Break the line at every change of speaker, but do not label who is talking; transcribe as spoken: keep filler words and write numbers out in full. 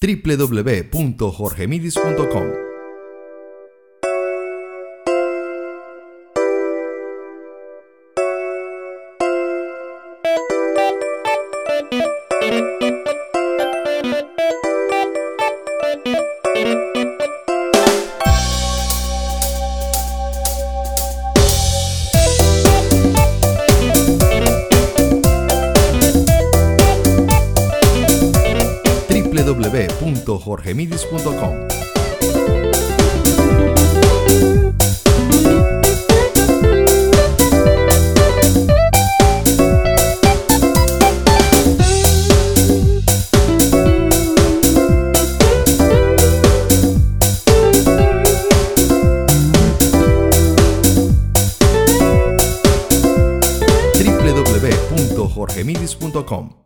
w w w punto jorge midis punto com. w w w punto jorge midis punto com. w w w punto jorge midis punto com.